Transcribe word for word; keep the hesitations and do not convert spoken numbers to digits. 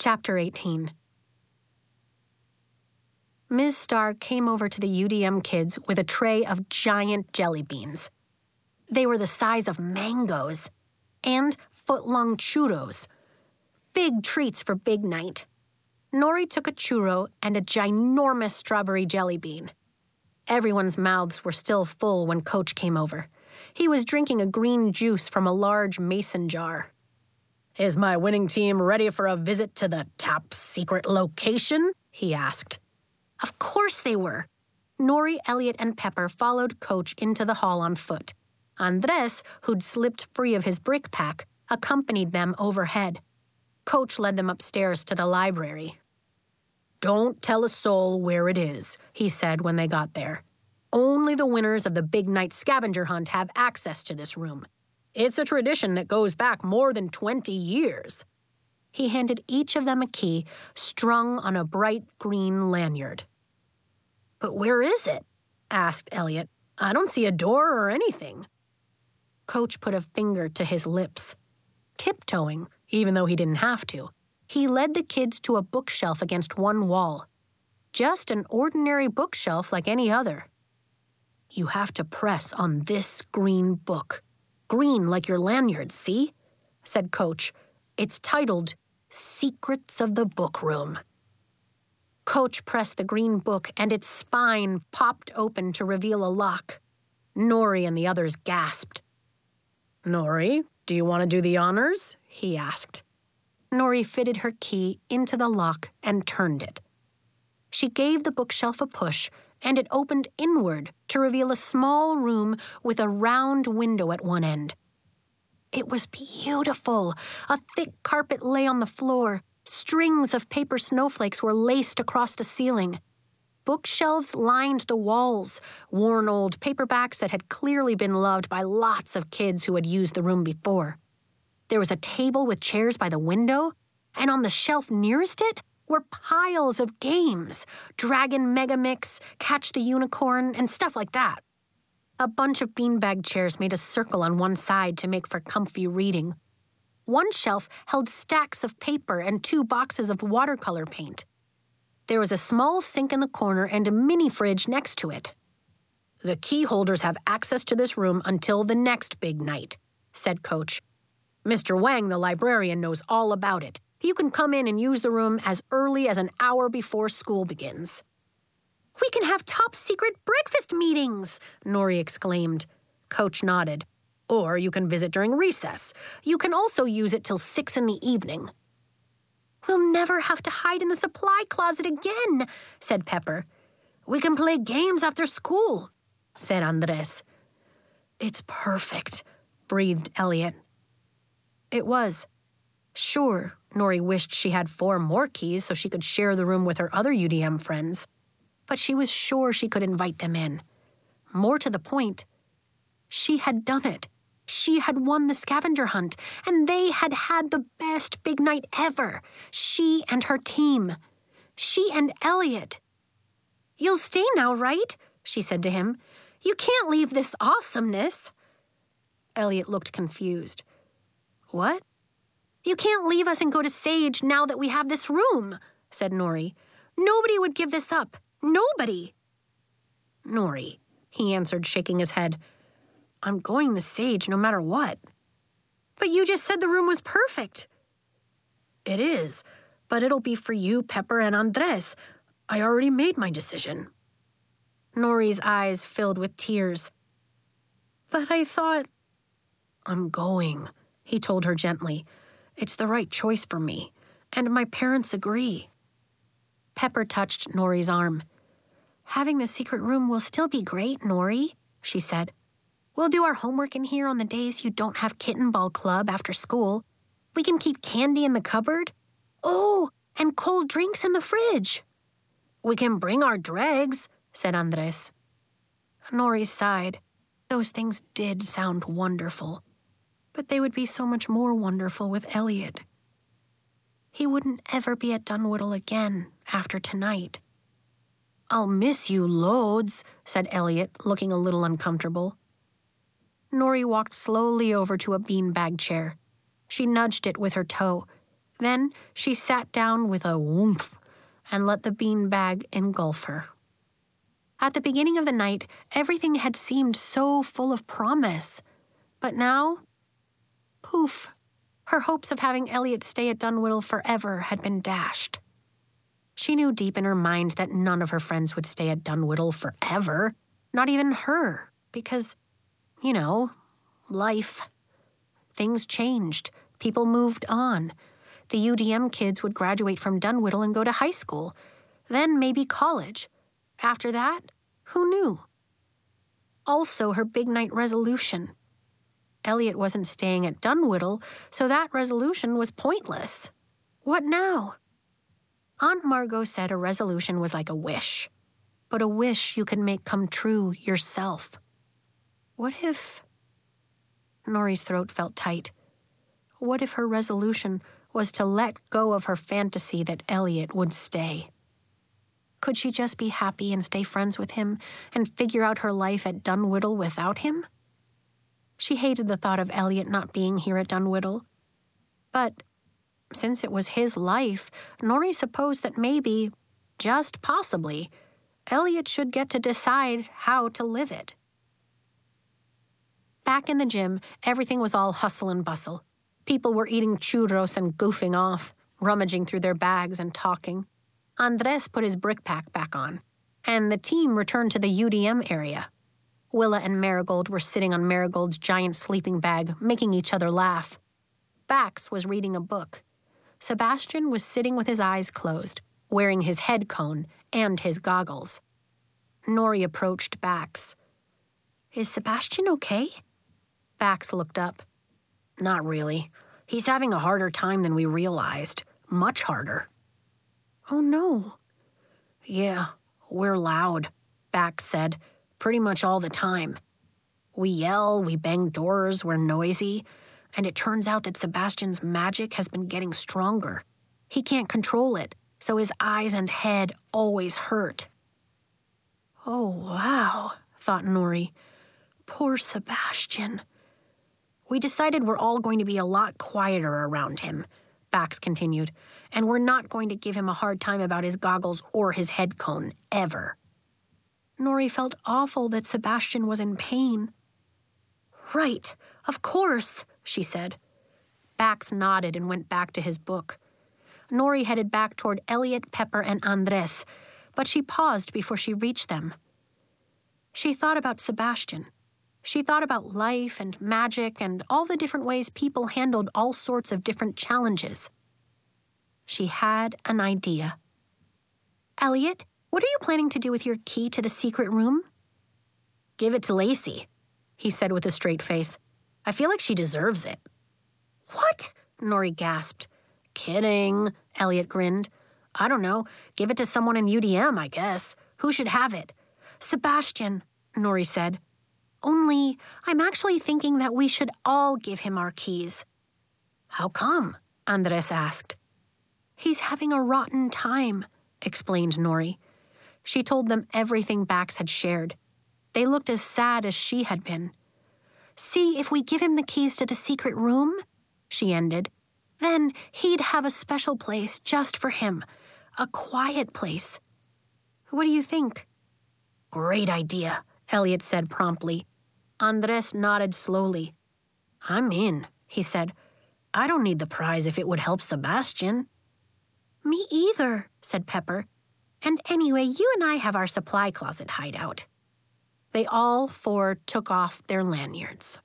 Chapter eighteen. Miz Starr came over to the U D M kids with a tray of giant jelly beans. They were the size of mangoes and foot-long churros. Big treats for big night. Nori took a churro and a ginormous strawberry jelly bean. Everyone's mouths were still full when Coach came over. He was drinking a green juice from a large mason jar. "Is my winning team ready for a visit to the top secret location?" he asked. Of course they were. Nori, Elliot, and Pepper followed Coach into the hall on foot. Andres, who'd slipped free of his brick pack, accompanied them overhead. Coach led them upstairs to the library. "Don't tell a soul where it is," he said when they got there. "Only the winners of the Big Night Scavenger Hunt have access to this room. It's a tradition that goes back more than twenty years. He handed each of them a key strung on a bright green lanyard. "But where is it?" asked Elliot. "I don't see a door or anything." Coach put a finger to his lips. Tiptoeing, even though he didn't have to, he led the kids to a bookshelf against one wall. Just an ordinary bookshelf like any other. "You have to press on this green book. Green like your lanyard, see?" said Coach. "It's titled Secrets of the Book Room." Coach pressed the green book and its spine popped open to reveal a lock. Nori and the others gasped. "Nori, do you want to do the honors?" he asked. Nori fitted her key into the lock and turned it. She gave the bookshelf a push, and it opened inward to reveal a small room with a round window at one end. It was beautiful. A thick carpet lay on the floor. Strings of paper snowflakes were laced across the ceiling. Bookshelves lined the walls, worn old paperbacks that had clearly been loved by lots of kids who had used the room before. There was a table with chairs by the window, and on the shelf nearest it were piles of games, Dragon Megamix, Catch the Unicorn, and stuff like that. A bunch of beanbag chairs made a circle on one side to make for comfy reading. One shelf held stacks of paper and two boxes of watercolor paint. There was a small sink in the corner and a mini fridge next to it. "The key holders have access to this room until the next big night," said Coach. "Mister Wang, the librarian, knows all about it. You can come in and use the room as early as an hour before school begins." "We can have top-secret breakfast meetings," Nori exclaimed. Coach nodded. "Or you can visit during recess. You can also use it till six in the evening." "We'll never have to hide in the supply closet again," said Pepper. "We can play games after school," said Andres. "It's perfect," breathed Elliot. It was. Sure, Nori wished she had four more keys so she could share the room with her other U D M friends. But she was sure she could invite them in. More to the point, she had done it. She had won the scavenger hunt, and they had had the best big night ever. She and her team. She and Elliot. "You'll stay now, right?" she said to him. "You can't leave this awesomeness." Elliot looked confused. "What?" "You can't leave us and go to Sage now that we have this room," said Nori. "Nobody would give this up. Nobody." "Nori," he answered, shaking his head. "I'm going to Sage no matter what." "But you just said the room was perfect." "It is, but it'll be for you, Pepper, and Andres. I already made my decision." Nori's eyes filled with tears. "But I thought—" "I'm going," he told her gently. "It's the right choice for me, and my parents agree." Pepper touched Nori's arm. "Having the secret room will still be great, Nori," she said. "We'll do our homework in here on the days you don't have kitten ball club after school. We can keep candy in the cupboard. Oh, and cold drinks in the fridge." "We can bring our dregs," said Andres. Nori sighed. Those things did sound wonderful. But they would be so much more wonderful with Elliot. He wouldn't ever be at Dunwoodle again after tonight. "I'll miss you loads," said Elliot, looking a little uncomfortable. Nori walked slowly over to a beanbag chair. She nudged it with her toe. Then she sat down with a whoomph and let the beanbag engulf her. At the beginning of the night, everything had seemed so full of promise. But now, poof, her hopes of having Elliot stay at Dunwhiddle forever had been dashed. She knew deep in her mind that none of her friends would stay at Dunwhiddle forever, not even her, because, you know, life. Things changed. People moved on. The U D M kids would graduate from Dunwhiddle and go to high school, then maybe college. After that, who knew? Also, her big night resolution. Elliot wasn't staying at Dunwhiddle, so that resolution was pointless. What now? Aunt Margot said a resolution was like a wish, but a wish you could make come true yourself. What if... Nori's throat felt tight. What if her resolution was to let go of her fantasy that Elliot would stay? Could she just be happy and stay friends with him and figure out her life at Dunwhiddle without him? She hated the thought of Elliot not being here at Dunwhiddle. But since it was his life, Nori supposed that maybe, just possibly, Elliot should get to decide how to live it. Back in the gym, everything was all hustle and bustle. People were eating churros and goofing off, rummaging through their bags and talking. Andres put his brickpack back on, and the team returned to the U D M area. Willa and Marigold were sitting on Marigold's giant sleeping bag, making each other laugh. Bax was reading a book. Sebastian was sitting with his eyes closed, wearing his head cone and his goggles. Nori approached Bax. "Is Sebastian okay?" Bax looked up. "Not really. He's having a harder time than we realized. Much harder." "Oh, no." "Yeah, we're loud," Bax said, "pretty much all the time. We yell, we bang doors, we're noisy, and it turns out that Sebastian's magic has been getting stronger. He can't control it, so his eyes and head always hurt." "Oh, wow," thought Nori. "Poor Sebastian." "We decided we're all going to be a lot quieter around him," Bax continued, "and we're not going to give him a hard time about his goggles or his head cone, ever." Nori felt awful that Sebastian was in pain. "Right, of course," she said. Bax nodded and went back to his book. Nori headed back toward Elliot, Pepper, and Andres, but she paused before she reached them. She thought about Sebastian. She thought about life and magic and all the different ways people handled all sorts of different challenges. She had an idea. "Elliot, what are you planning to do with your key to the secret room?" "Give it to Lacey," he said with a straight face. "I feel like she deserves it." "What?" Nori gasped. "Kidding," Elliot grinned. "I don't know. Give it to someone in U D M, I guess. Who should have it?" "Sebastian," Nori said. "Only, I'm actually thinking that we should all give him our keys." "How come?" Andres asked. "He's having a rotten time," explained Nori. She told them everything Bax had shared. They looked as sad as she had been. "See, if we give him the keys to the secret room," she ended, "then he'd have a special place just for him, a quiet place. What do you think?" "Great idea," Elliot said promptly. Andres nodded slowly. "I'm in," he said. "I don't need the prize if it would help Sebastian." "Me either," said Pepper. "And anyway, you and I have our supply closet hideout." They all four took off their lanyards.